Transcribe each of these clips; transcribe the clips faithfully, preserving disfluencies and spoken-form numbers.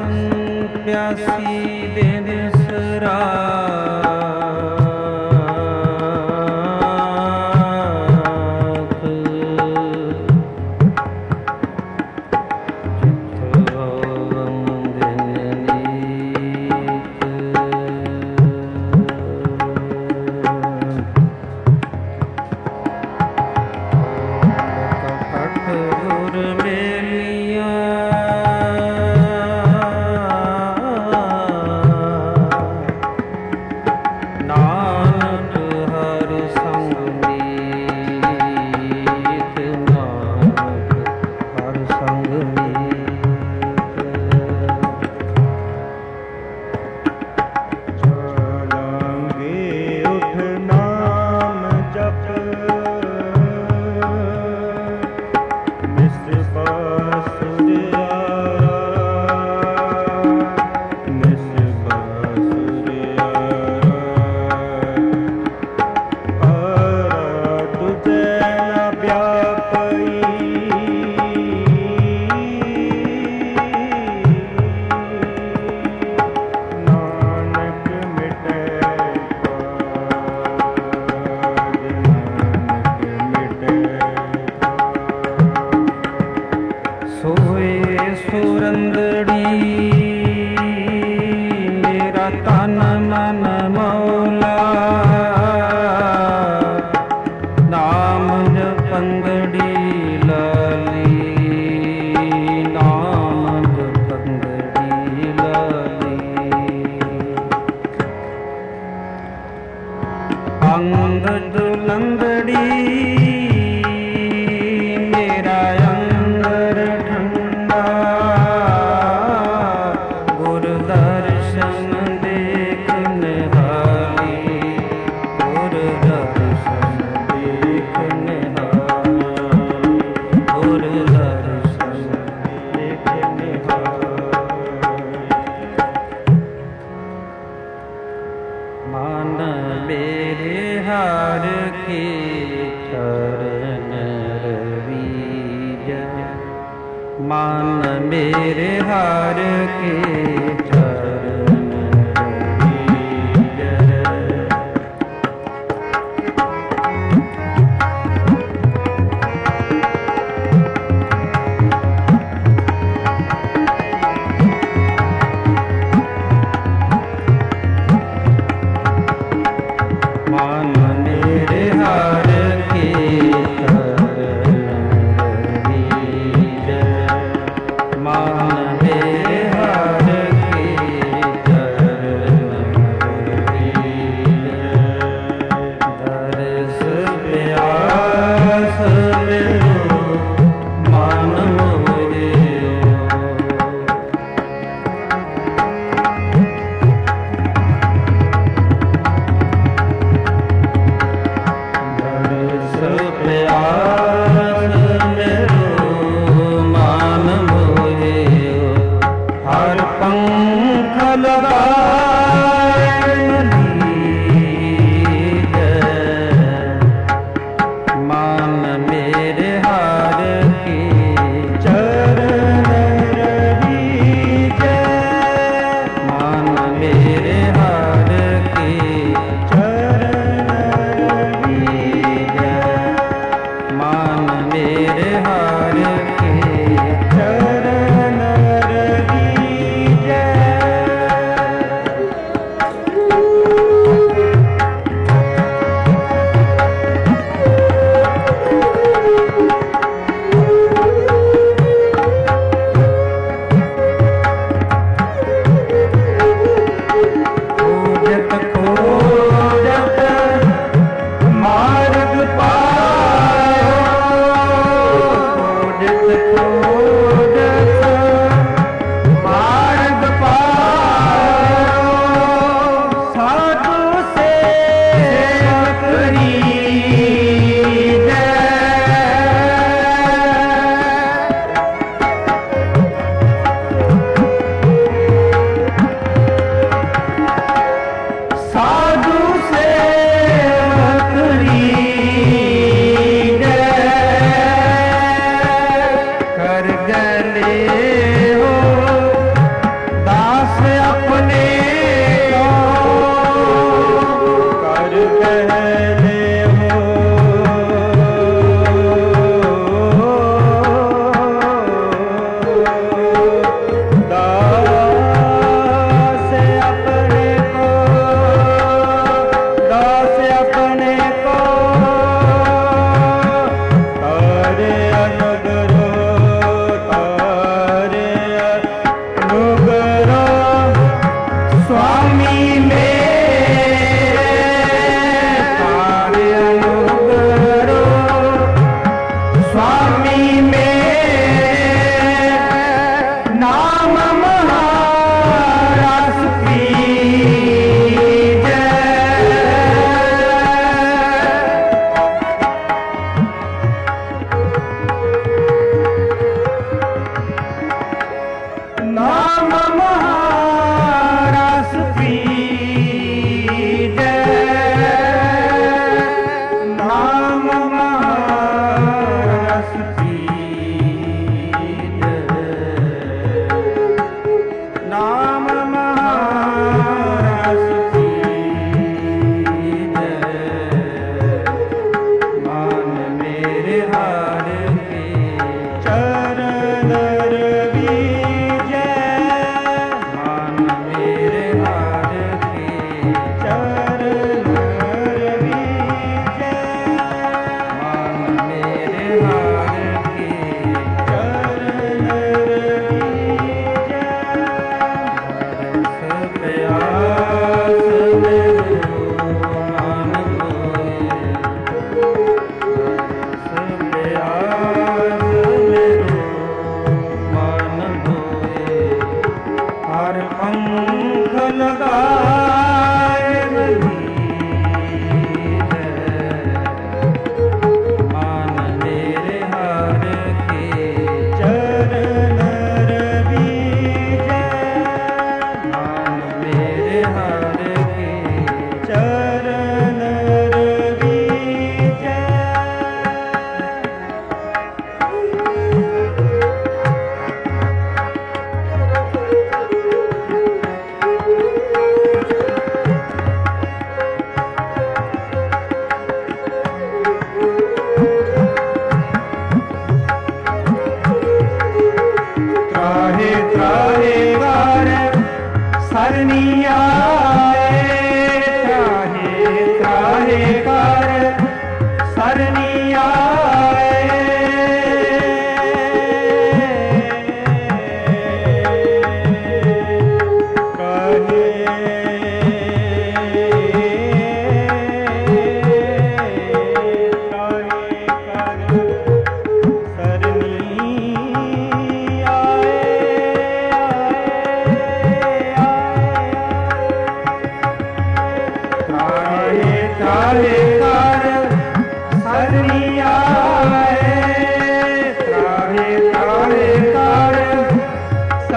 ਸੰਗ ਪਿਆਸੀ ਦਿਨ ਸਰਾ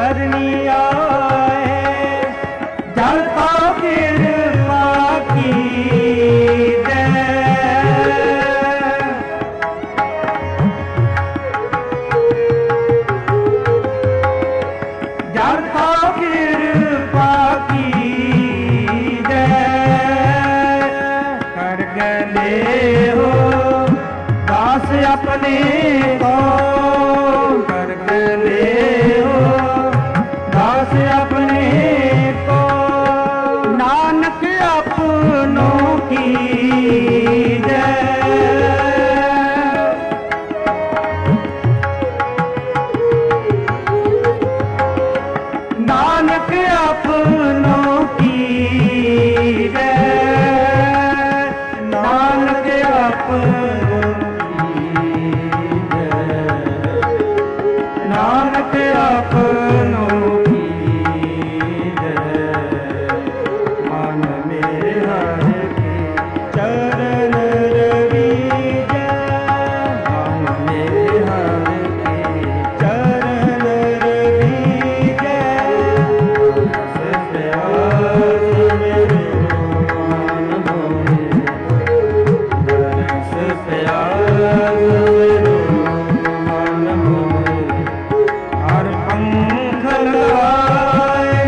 शरणी आए, जल को कृपा की अपने को कर ले हो दास अपने को, नानक अपनों की जय। नानक अपनों की जय, नानक अपनों नानक अपनों की जय। मन मेरे हर के चरण रविज, मन मेरे हर के चरण रविज, से प्यास मेरे मन होए, से प्यास मेरे मन होए। हर पंख लगाए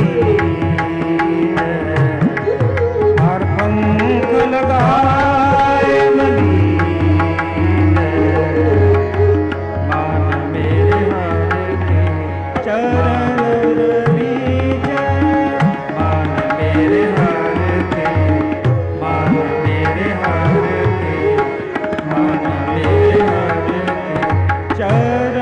मलीन, हर पंख लगाए मलीन, मान मेरे हर के चरण रविज, मान मेरे हर के, मान मेरे हर के, मान मेरे हर के चरण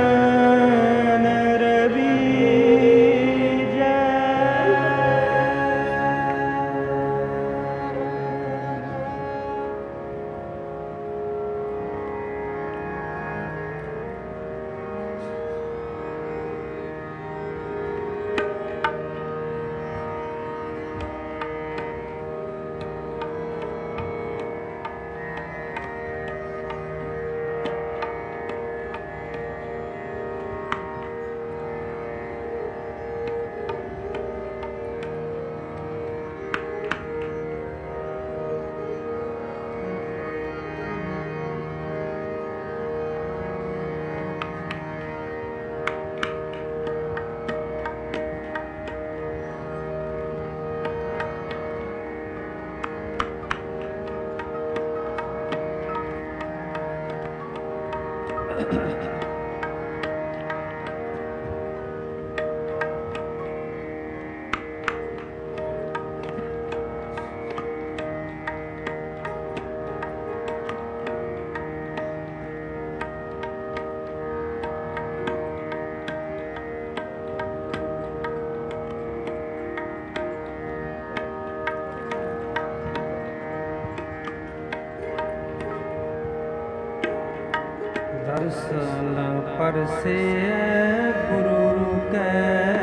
दर्शन परसे गुरु के,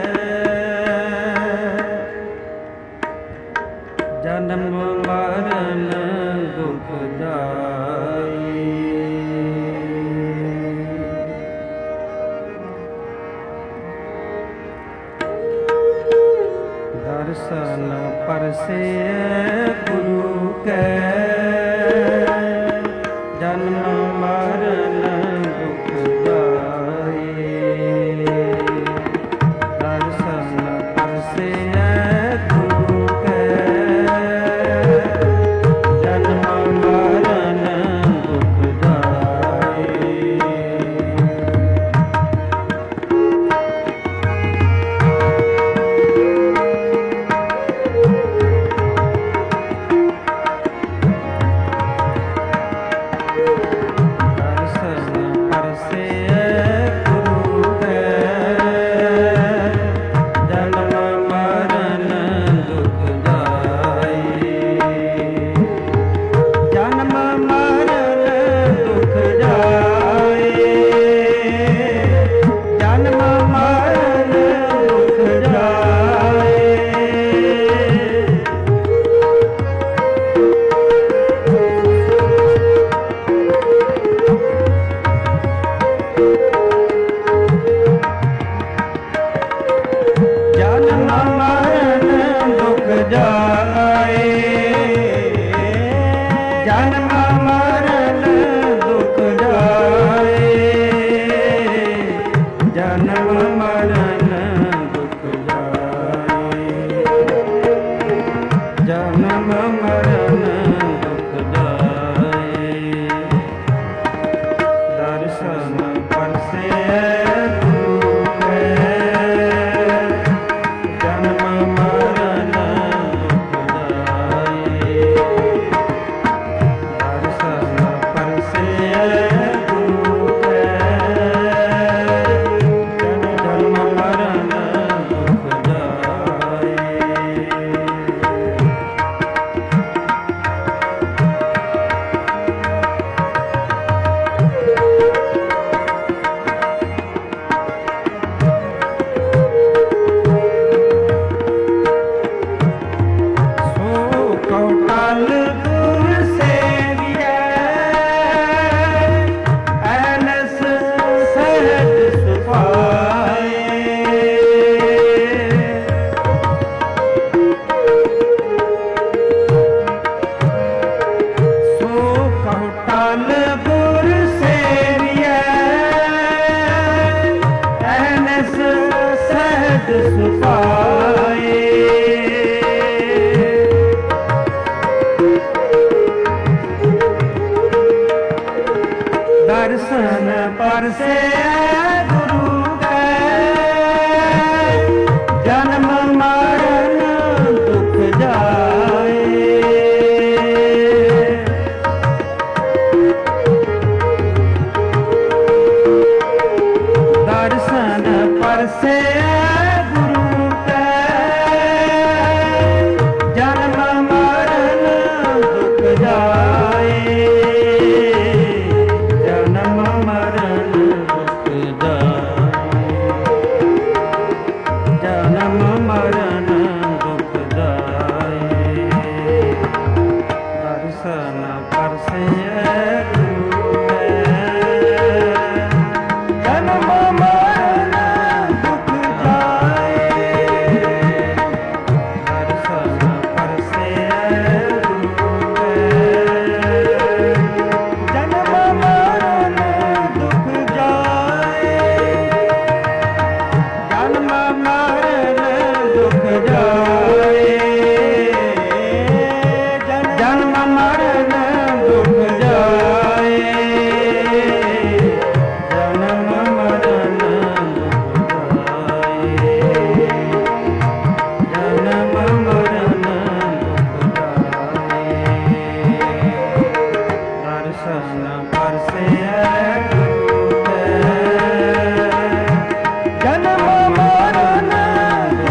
जन्म मरण दुख जाई। दर्शन परसे गुरु के, जन्म मरण दुख जाई। दर्शन परसे गुरु के, जन्म मरण दुख जाई। ਜਨਮ ਮਰਨ ਦੁਖ ਜਾਏ, ਜਨਮ ਮਰਨ ਦੁਖ ਜਾਏ, ਜਨਮ ਮਰਨ ਦੁਖ ਜਾਏ, ਜਨਮ ਮਰਨ ਦੁਖ ਜਾਏ। ਦਰਸ਼ਨ ਪਰਸੇ ਗੁਰੂ ਕੈ, ਜਨਮ ਮਰਨ ਦੁਖ ਜਾਏ। ਦਰਸ਼ਨ ਪਰਸੇ ਗੁਰੂ ਕੈ, ਜਨਮ ਮਰਨ ਦੁਖ ਜਾਏ। ਕੌਟਲ ਗੁਰ ਸੇਵੀਐ, ਐਨਸ ਸਹਿਜ ਸੁਭਾਏ। ਸੋ ਕੌਟਲ ਗੁਰ ਸੇਵੀਐ, ਐਨਸ ਸਹਿਜ ਸੁਭਾਏ। ਦਰਸ਼ਨ ਪਰਸੇ ਗੁਰੂ ਕੈ, ਜਨਮ ਮਰਨ ਦੁਖ ਜਾਏ। ਦਰਸ਼ਨ ਪਰਸੇ ਗੁਰੂ ਕੈ, ਜਨਮ ਮਰਨ ਦੁਖ ਜਾਏ। ਜਨਮ ਮਰਨ ਦੁਖ ਜਾਏ, ਜਨਮ ਮਰਨ ਦੁਖ ਜਾਏ। ਦਰਸ਼ਨ ਪਰਸੇ ਗੁਰੂ ਕੈ, ਜਨਮ ਮਰਨ ਦੁਖ ਜਾਏ। ਦਰਸ਼ਨ ਪਰਸੇ ਗੁਰੂ ਕੈ, ਜਨਮ ਮਰਨ ਦੁਖ ਜਾਏ। ਜਨਮ ਮਰਨ ਦੁਖ ਜਾਏ, ਜਨਮ ਮਰਨ ਦੁਖ ਜਾਏ। ਜਨਮ ਮਰਨ ਦੁਖ ਜਾਏ, ਜਨਮ ਮਰਨ ਦੁਖ ਜਾਏ। ਦਰਸ਼ਨ ਪਰਸੇ ਗੁਰੂ ਕੈ, ਜਨਮ ਮਰਨ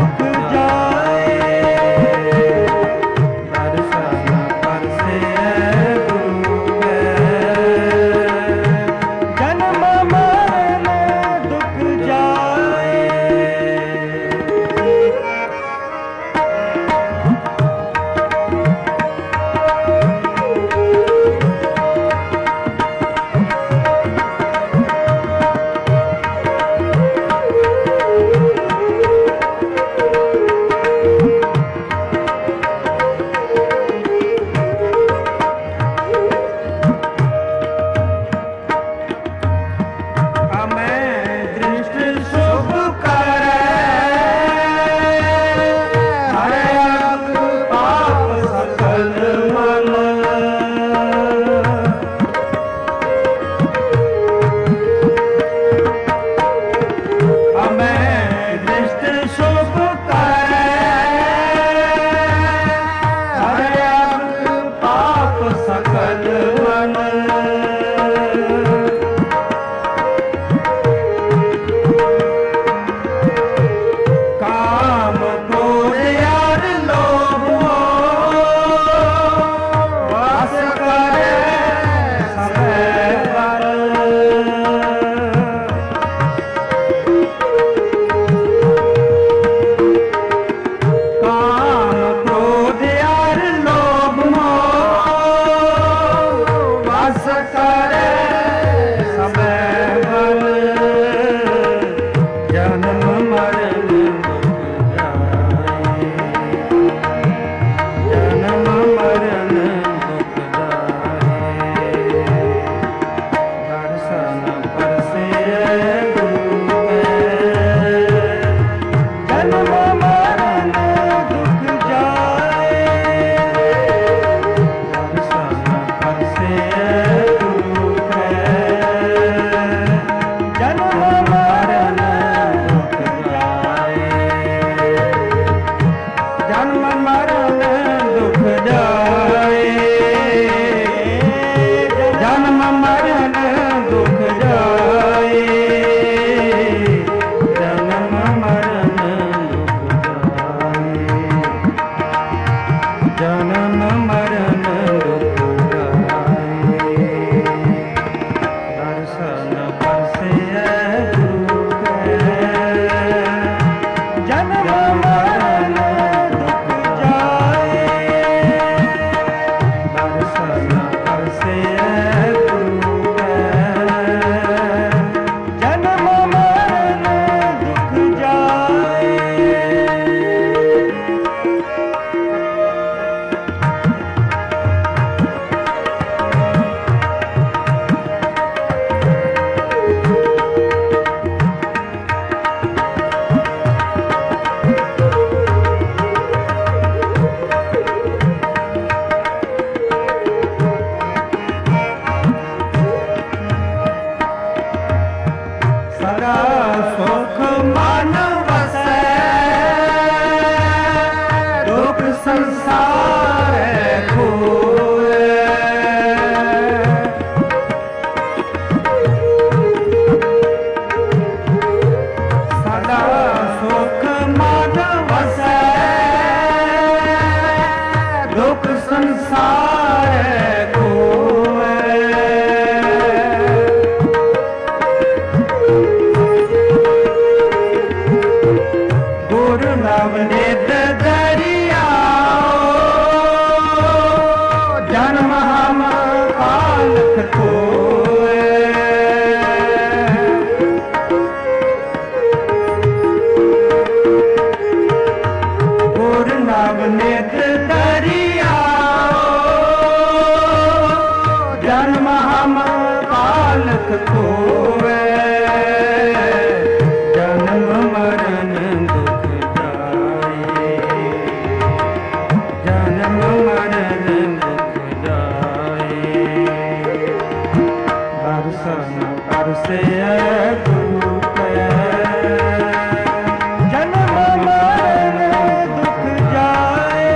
नवनीत दरिया जन्म हम कालख खोए गुर नवनीत दरिया जन्म हम कालख खोए जन्म मरण दुख जाए जन्म मरण दुख जाए दर्शन कर से गुरु के जन्म मरण दुख जाए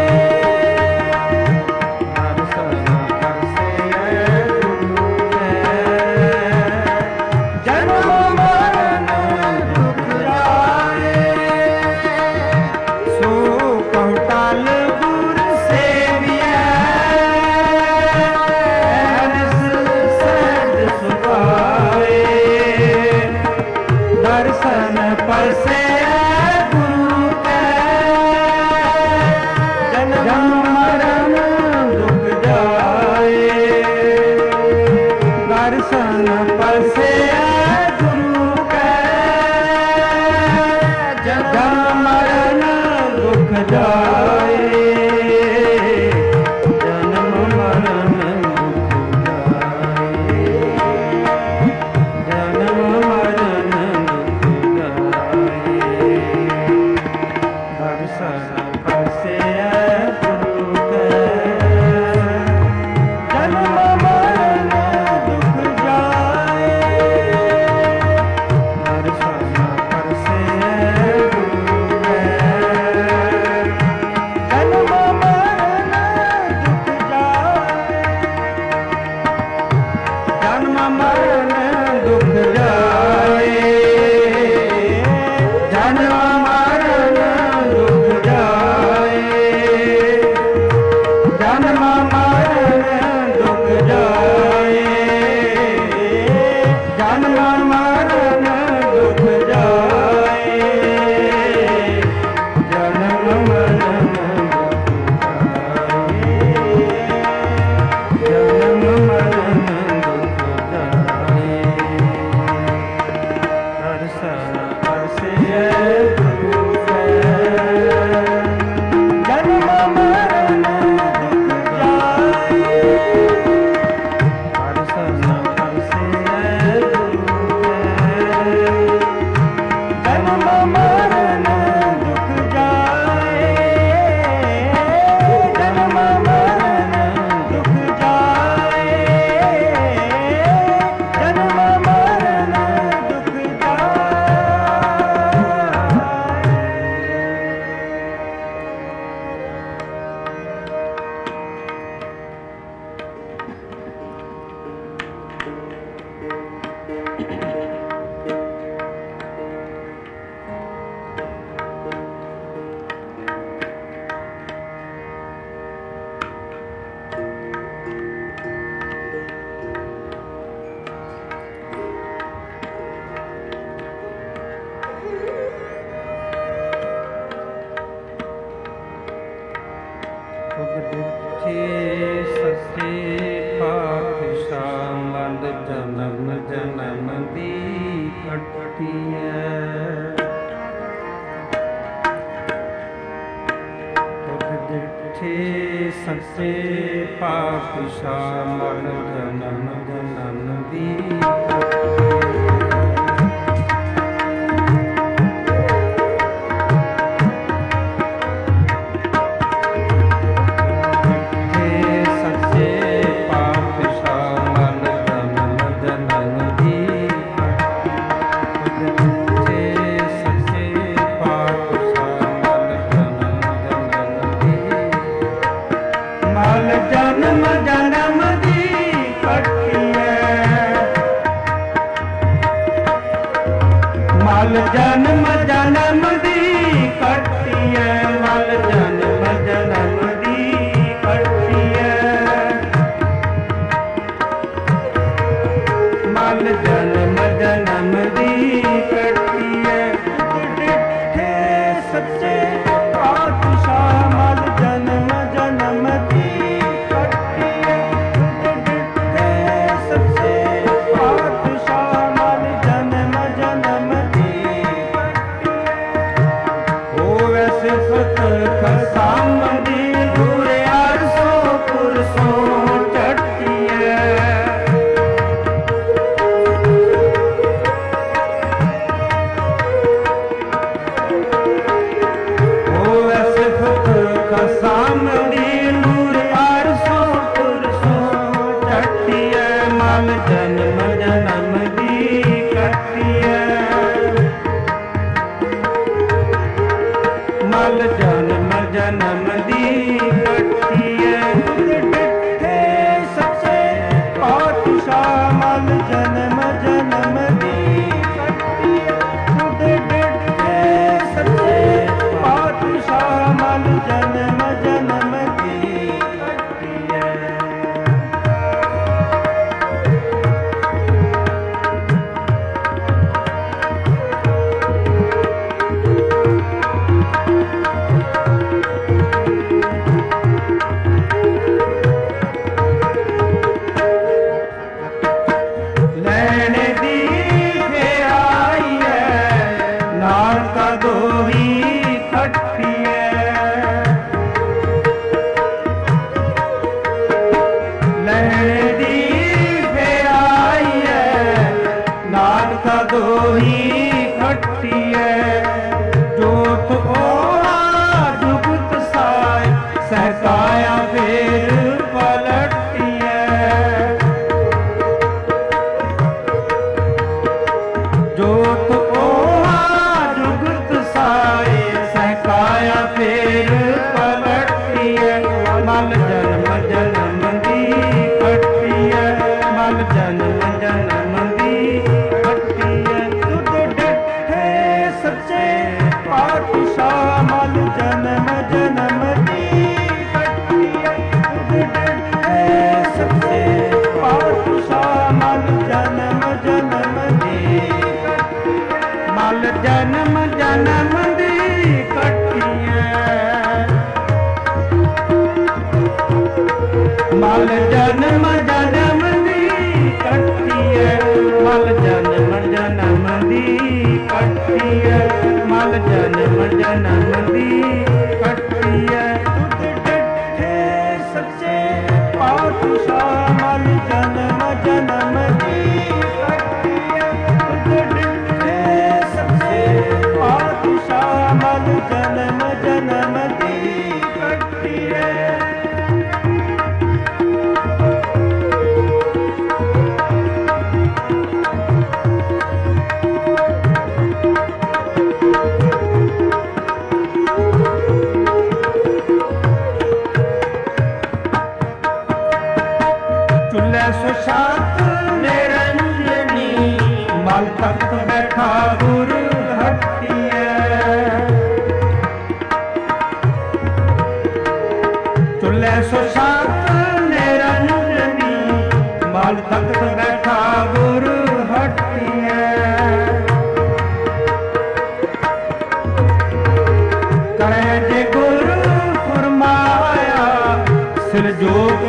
दर्शन कर से गुरु के जन्म मरण दुख जाए सो कौटाल गुर सेविया हरिस सहज सुभाए दर्शन पर से गुरु के जन्म मरण दुख जाए दर्शन पर से गुरु के जन्म मरण दुख जाए जन्म मरण दुख जाए जन्म मरण दुख जाए दर्शन पर से गुरु के जन्म मरण दुख जाए दर्शन पर से गुरु के जन्म मरण दुख जाए जन्म मरण दुख जाए जन्म मरण दुख जाए जन्म मरण दुख जाए जन्म मरण दुख जाए जन्म मरण दुख जाए जन्म मरण दुख जाए दर्शन पर से गुरु के जन्म मरण दुख जाए दर्शन पर से गुरु के जन्म मरण दुख जाए जन्म मरण दुख जाए जन्म मरण दुख सच्चे पातशाह मंद जन्म जन्म दी कटिया सच्चे पातशाह मंद जन्म जन्म दी जन्म जन्म दी कटिया ਸਿਫਤ ਖਸਮ ਦੀ ਦੂਰ ਅਰਸੋਂ ਪੁਰਸੋਂ ਚੜ੍ਹਦੀਐ। ਹੋਵੇ ਸਿਫਤ ਖਸਮ ਦੀ ਦੂਰ ਅਰਸੋਂ ਪੁਰਸੋਂ ਚੜ੍ਹਦੀਐ। ਮਲ ਜਨਮ ਜਨਮ ਦੀ ਕੱਟੀਐ। ਮਲ ਜਨਮ ਜਨਮ ਦੀ ਕੱਟੀਐ। ਤੁਧ ਡਿਠੇ ਸੱਚੇ ਪਾਤਸ਼ਾਹ ਮਲ ਜਨਮ ਜਨਮ ਦੀ ਕੱਟੀਐ। ਤੁਧ ਡਿਠੇ ਸੱਚੇ ਪਾਤਸ਼ਾਹ ਮਲ ਜਨਮ ਜਨਮ ਦੀ ਕੱਟੀਐ। ਦੋਹੀ ਖੱਟੀਐ। ਜੋਤ ਓਹਾ ਜੁਗਤ ਸਾਇ ਸਹਿਕਾਇਆ ਫੇਰ ਪਲਟੀਐ। ਜੋਤ ਓਹਾ ਜੁਗਤ ਸਾਇ ਸਹਿਕਾਇਆ ਫੇਰ ਪਲਟੀਐ। ਮਲ ਜਨਮ ਜਨਮ ਦੀ ਕੱਟੀਐ। ਮਲ ਜਨਮ ਜਨਮ ਦੀ ਪਾਤਸ਼ਾਹ ਮਲ ਜਨਮ ਜਨਮ ਦੀ ਕੱਟੀਐ। ਤੁਧ ਡਿਠੇ ਸੱਚੇ ਪਾਤਸ਼ਾਹ ਮਲ ਜਨਮ ਜਨਮ ਦੀ ਕੱਟੀਐ। ਮਲ ਜਨਮ ਜਨਮ ਦੀ ਕੱਟੀਐ। ਮਲ ਜਨਮ ਜਨਮ ਦੀ ਕੱਟੀਐ। ਮਲ ਜਨਮ ਜਨਮ ਦੀ ਕੱਟੀਐ। ਮਲ ਜਨਮ ਜਨਮ ਦੀ ਕੱਟੀਐ। ਤੁਧ ਡਿਠੇ ਸੱਚੇ ਪਾਤਸ਼ਾਹ ਮਲ ਜਨਮ ਜਨਮ ਦੀ ਕੱਟੀਐ। ਤੁਧ ਡਿਠੇ ਸੱਚੇ ਪਾਤਸ਼ਾਹ ਮਲ ਜਨਮ ਜਨਮ ਦੀ ਕੱਟੀਐ। ਸੁਸ਼ਾਂਤ ਨਿਰੰਜਨੀ ਮਲ ਤਖਤ ਬੈਠਾ ਗੁਰ ਹਟੀਐ। ਚੁੱਲੇ ਸੁਸ਼ਾਂਤ ਨਿਰੰਜਨੀ ਮਲ ਤਖਤ ਬੈਠਾ ਗੁਰ ਹਟੀਐ। ਕਰੇ ਜੇ ਗੁਰ ਫਰਮਾਇਆ ਸਿਰ ਜੋਗ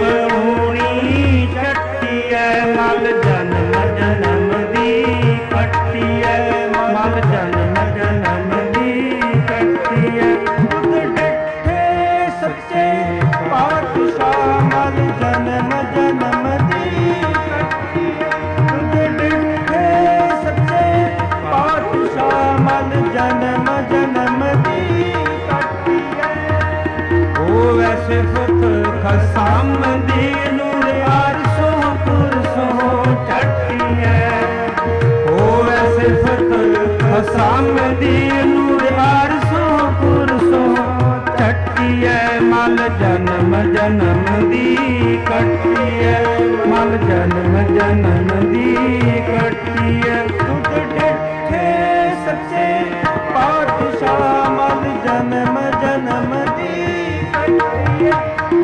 ਮਲ ਜਨਮ ਜਨਮ ਦੀ ਕੱਟੀਐ। ਮਲ ਜਨਮ ਜਨਮ ਦੀ ਕੱਟੀਐ। ਤੁਧ ਡਿਠੇ ਸੱਚੇ ਪਾਤਸ਼ਾਹ ਮਲ ਜਨਮ ਜਨਮ ਦੀ ਕੱਟੀਐ। ਤੁਧ ਡਿਠੇ ਸੱਚੇ ਪਾਤਸ਼ਾਹ ਮਲ ਜਨਮ ਜਨਮ ਦੀ ਕੱਟੀਐ। ਹੋਵੇ ਸਿਫਤ ਖਸਮ ਦੀ ਨੂਰ ਅਰਸੋਂ ਪੁਰਸੋਂ ਚੜ੍ਹਦੀਐ। ਹੋਵੇ ਸਿਫਤ ਖਸਮ ਦੀ ਨੂਰ ਅਰਸੋਂ ਪੁਰਸੋਂ ਚੜ੍ਹਦੀਐ। ਮਲ ਜਨਮ ਜਨਮ ਦੀ ਕੱਟੀਐ। ਮਲ ਜਨਮ ਜਨਮ ਦੀ ਕੱਟੀਐ। ਤੁਧ ਡਿਠੇ ਸੱਚੇ ਪਾਤਸ਼ਾਹ ਮਲ ਜਨਮ ਜਨਮ ਦੀ ਕੱਟੀਐ।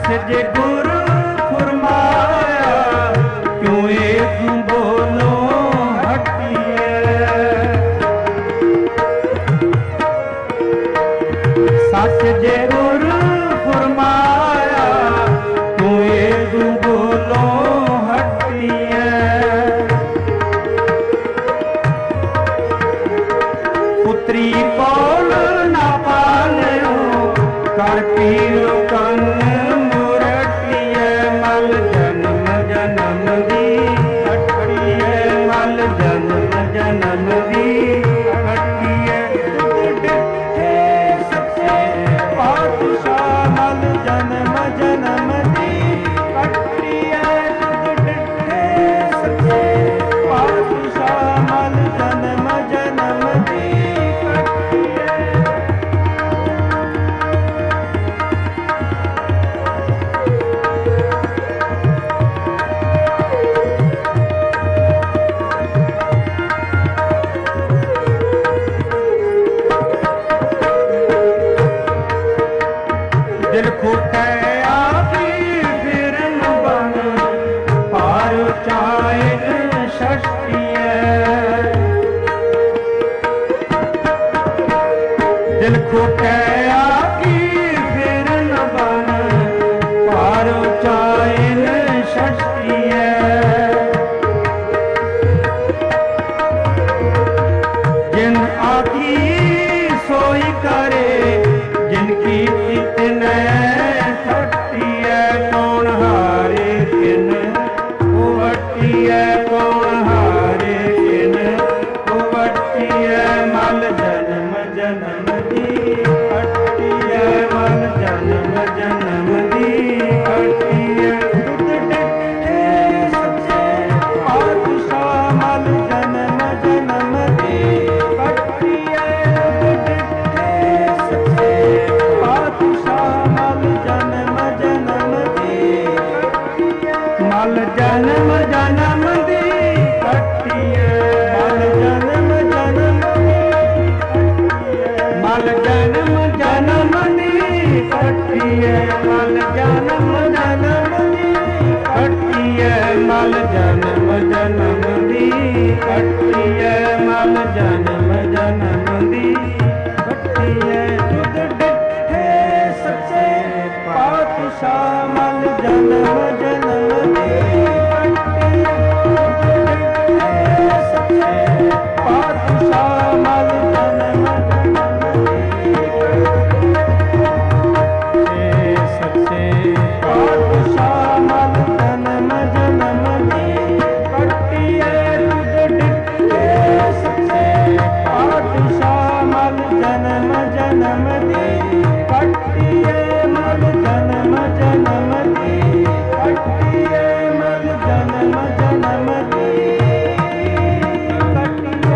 सच जे गुर फरमाया, क्यों एक बोलो हटिए। सच जे गुर फरमाया, क्यों एक बोलो हटिए। पुत्री कौल ना पालियो, कर पीरो कन मुरटिए। मल जन्म जन्म दी कटिए, मल जन्म जन्म दी कटिए। हे सच्चे पातशाह, मल जन्म जन्म दी कटिए। हे सच्चे पातशाह, मल जन्म जन्म दी कटिए। दिल खोटे आपी फिरन बन, पार चाहे षष्टिए। दिल खोटे आपी फिरन बन, पार चाहे षष्टिए। जिन आखी सोई करे, जिनकी इतने फटिए। कौन हारे किन उवटिए, कौन हारे किन उवटिए। मल जन्म जन्म दी कटिए, मल जन्म जन्म दी कटिए। दुध डिठे सच्चे पातशाह, मल जन्म जन्म दी कटिए। दुध डिठे सच्चे पातशाह, मल जन्म जन्म दी कटिए। मल जन्म जन्म दी कटिए, मल जन्म जन्म मल जन्म जन्म दी कटिए। मल जन्म जन्म दी कटिए, मल जन्म जन्म दी कटिए। मल जन्म जन्म दी कटिए। दुध डिठे सच्चे पातशाह, मल जन्म जन्म दी कटिए। दुध डिठे सच्चे पातशाह, मल जन्म जन्म दी कटिए। सच्चे पातशाह, मल जन्म जन्म दी कटिए। दुध डिठे सच्चे पातशाह, मल जन्म जन्म दी कटिए। मल जन्म जन्म दी कटिए, मल जन्म जन्म दी कटिए।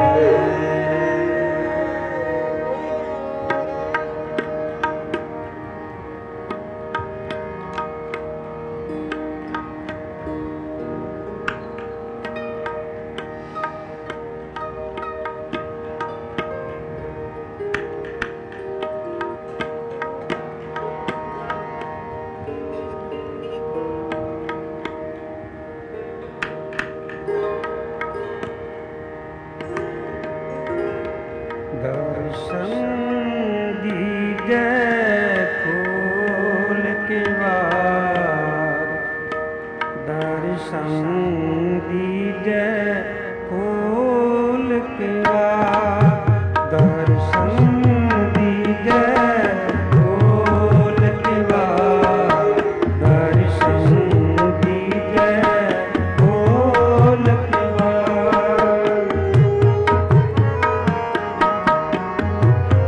दर्शन दीजे खोल के वार, दर्शन दीजे खोल के वार। दर्शन दीजे खोल के वार, दर्शन दीजे खोल के वार।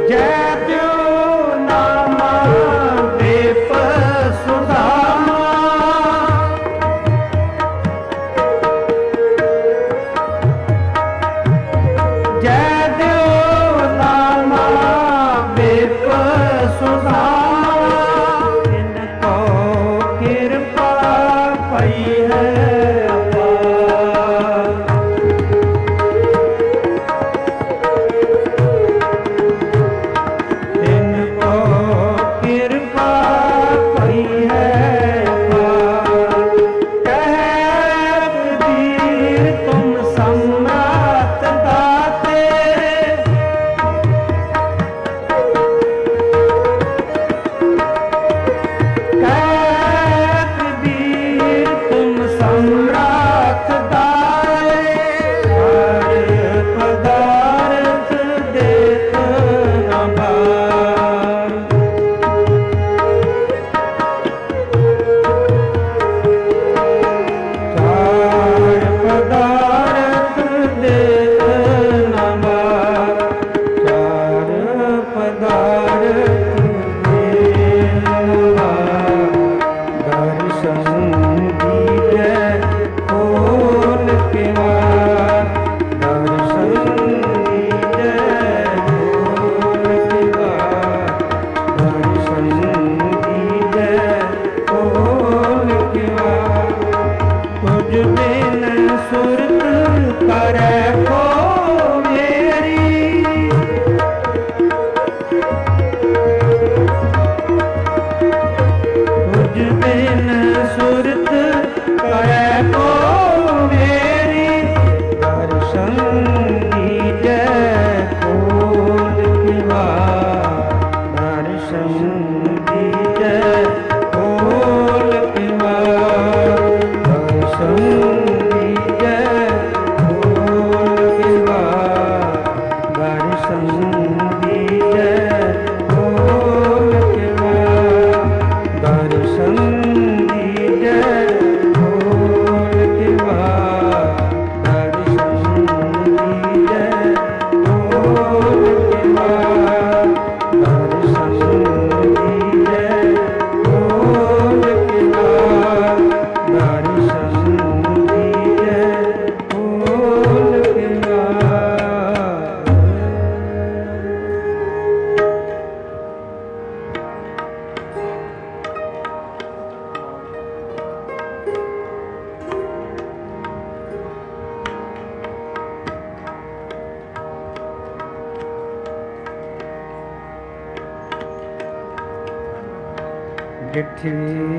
डिठी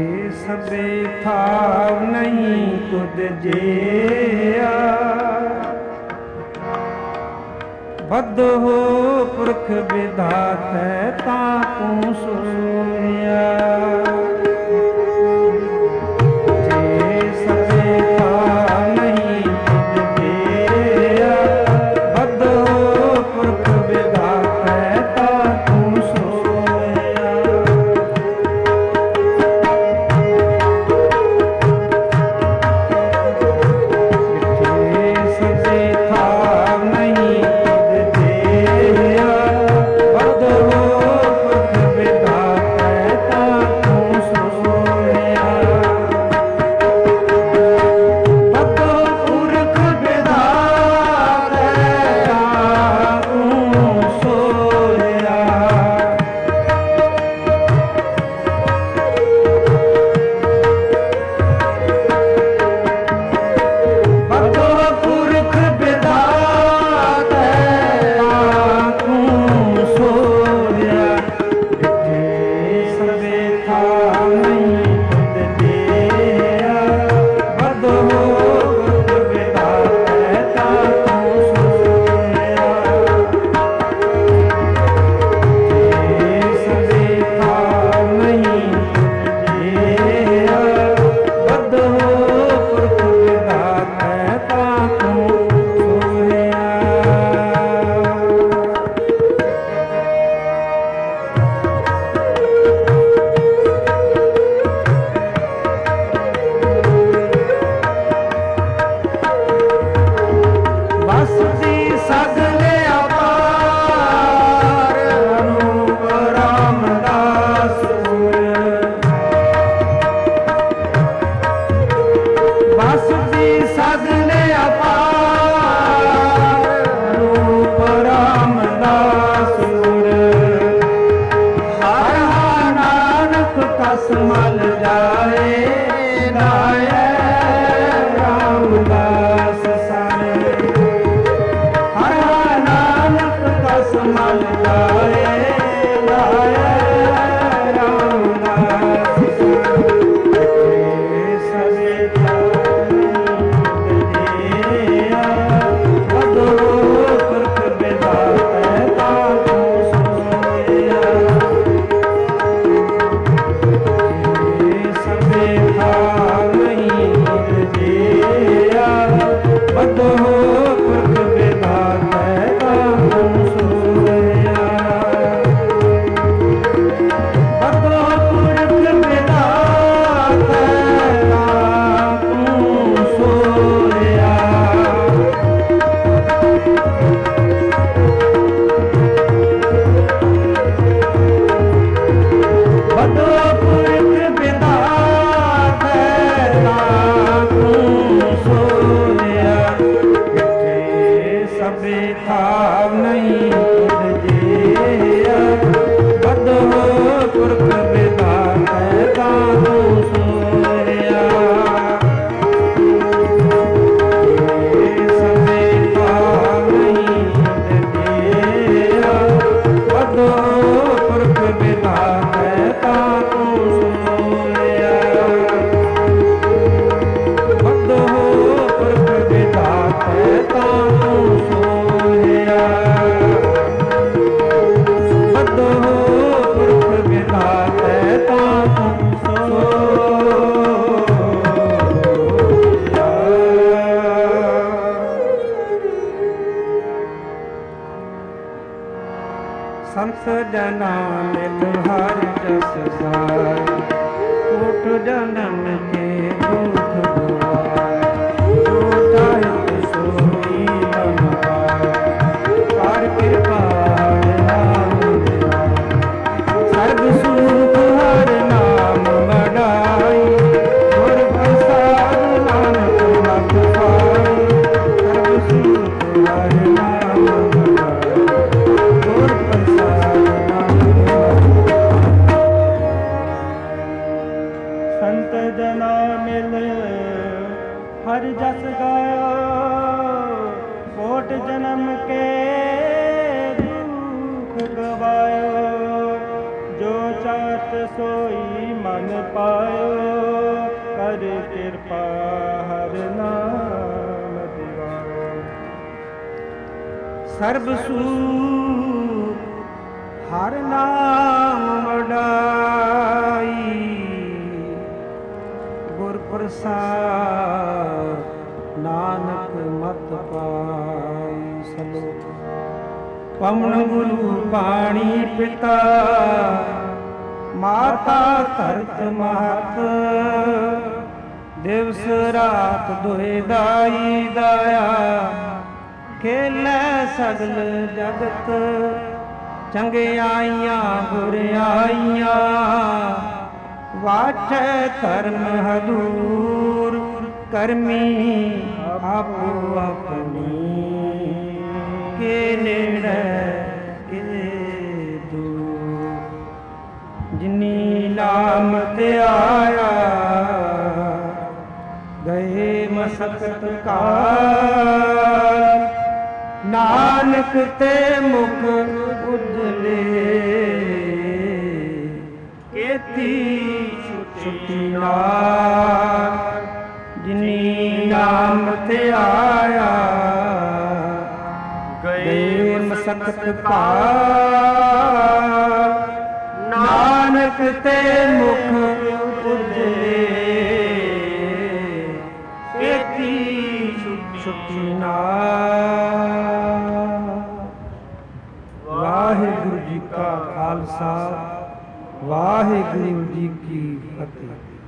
सबे थाव नहीं खुद जिया बद हो पुरख विधात ताकू सोया Oh ਸੰਤ ਜਨਾ ਮਿਲ ਹਰ ਜਸ ਗਾਏ, ਕੋਟ ਜਨਮ ਕੇ ਦੁਖ ਗਵਾਏ, ਜੋ ਚਾਹੇ ਸੋਈ ਮਨ ਪਾਏ, ਕਰ ਕਿਰਪਾ ਨਾਮ ਦਿਵਾਏ, ਸਰਬ ਸੁਖ ਹਰ ਨਾਮ ਵਡਾਈ, ਗੁਰ ਪ੍ਰਸਾਦ ਨਾਨਕ ਮਤ ਪਾਈ, ਸਰਬ ਸੁਖ ਹਰ ਨਾਮ ਵਡਾਈ, ਗੁਰ ਸੰਤ ਜਨਾ ਮਿਲ ਹਰ ਜਸ ਗਾਇਆ, ਕੋਟ ਜਨਮ ਕੇ ਦੁਖ ਗਵਾਇਓ, ਜੋ ਚਾਹਤ ਸੋਈ ਮਨ ਪਾਇਓ, ਕਰ ਕਿਰਪਾ ਹਰ ਨਾਮ ਦਿਵਾਇਓ, ਸਰਬ ਸੁਖ ਹਰ ਨਾਮ ਵਡਾਈ, ਗੁਰ ਪ੍ਰਸਾਦ ਨਾਨਕ ਮਤ ਪਾਈ। ਸਲੋਕ ਪਵਨ ਗੁਰੂ ਪਾਣੀ ਪਿਤਾ, ਮਾਤਾ ਧਰਤ ਮਹਤ, ਦਿਵਸ ਰਾਤ ਦੁਇ ਦਾਈ ਦਾਇਆ, ਖੇਲੇ ਸਗਲ ਜਗਤ, ਚੰਗਿਆਈਆਂ ਬੁਰਿਆਈਆਂ, ਵਾਛੈ ਧਰਮ ਹਦੂਰ, ਕਰਮੀ ਆਪੋ ਆਪਣੀ, ਕੇ ਨੇੜੇ ਕੇ ਦੂਰ, ਜਿਨੀ ਨਾਮ ਤੇ ਆਇਆ, ਗਏ ਮਸਕਤ ਕਾਲ, ਨਾਨਕ ਤੇ ਮੁਖ ਉਜਲੇ, ਕੇਤੀ ਛੁੱਟੀ ਨਾਲ, ਜਿਨੀ ਨਾਮ ਤੇ ਆਇਆ, ਗਏ ਮਸਕਤ ਕਾਲ, ਨਾਨਕ ਤੇ ਮੁਖ ਉਜਲੇ, ਕੇਤੀ ਛੁੱਟੀ ਨਾਲ। ਵਾਹਿਗੁਰੂ ਜੀ ਕਾ ਖਾਲਸਾ, ਵਾਹਿਗੁਰੂ ਜੀ ਕੀ ਫਤਿਹ।